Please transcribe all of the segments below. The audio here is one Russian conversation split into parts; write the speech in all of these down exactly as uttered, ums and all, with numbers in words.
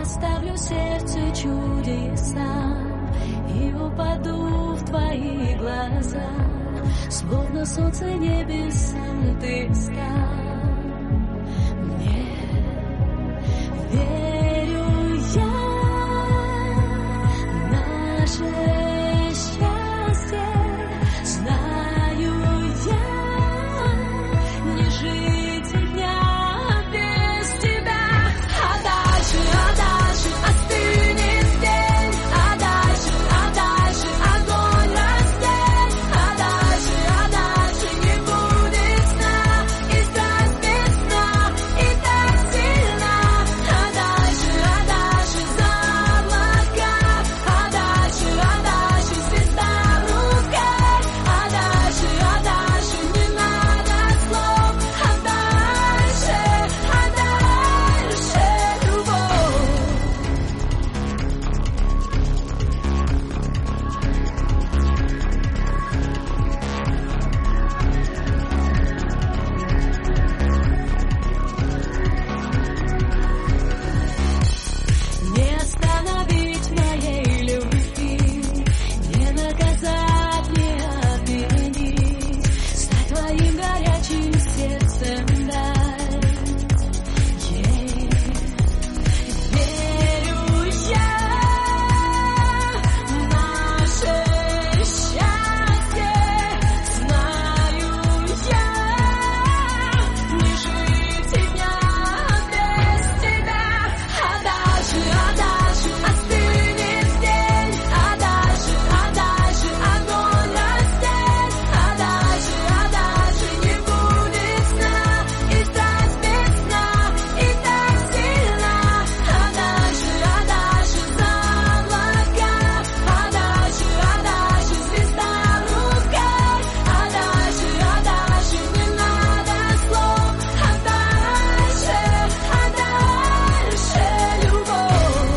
оставлю сердце чудеса и упаду в твои глаза, словно солнце небесам ты стал. Мне верю я, наше счастье, знаю я, не жить и дня без тебя. А дальше, а дальше остынет день, а дальше, а дальше огонь растет, а дальше, а дальше не будет сна, и страсть без сна, и так сильна. А дальше, а дальше за облака, а дальше, а дальше звезда в руках, а дальше, а дальше не надо слов, а дальше, а дальше любовь. Не остановить моей любви, не наказать, не обвинить, стать твоим горячим сердцем дать ей. Верю я в наше счастье, знаю я, не жить и дня без тебя. А дальше, а дальше остынет день, а дальше, а дальше огонь растет, а дальше, а дальше не будет сна, и страсть без сна, и так сильна. А дальше, а дальше за облака, а дальше, а дальше звезда в руках, а дальше, а дальше не надо слов, а дальше, а дальше любовь.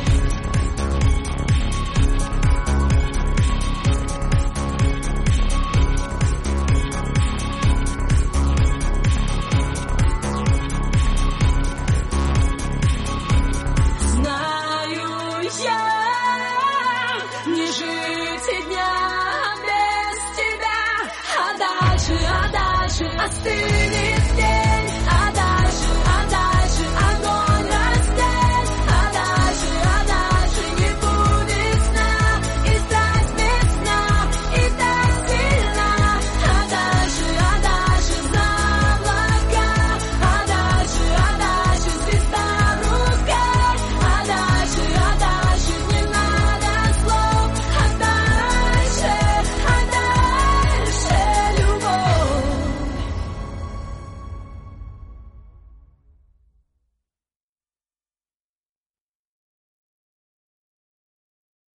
Знаю я, не жить и дня без тебя. А дальше, а дальше остынет